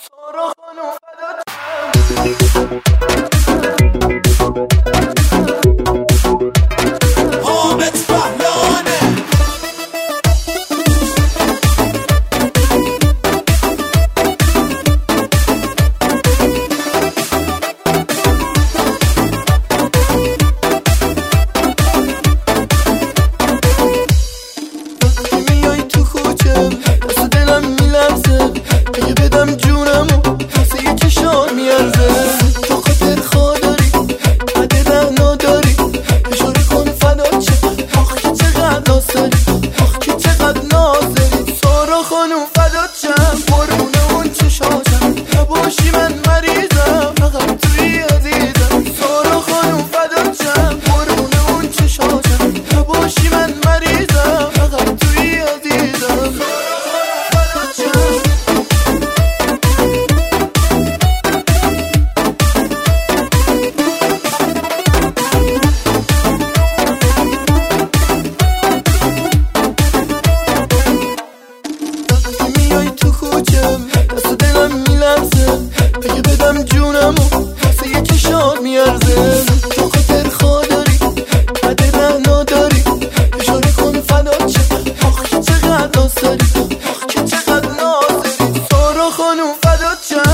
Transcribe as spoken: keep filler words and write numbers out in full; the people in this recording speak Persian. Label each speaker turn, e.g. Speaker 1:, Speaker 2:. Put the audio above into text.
Speaker 1: دست دلم میلرزه اگه بدم جونمو واسه یکی شاد میارزه تو خاطر خواه داری بده رهنا داری اشاره کن فدا چه آخ که چقدر ناز داری آخ که چقدر ناز داری سارا خانوم فدا چه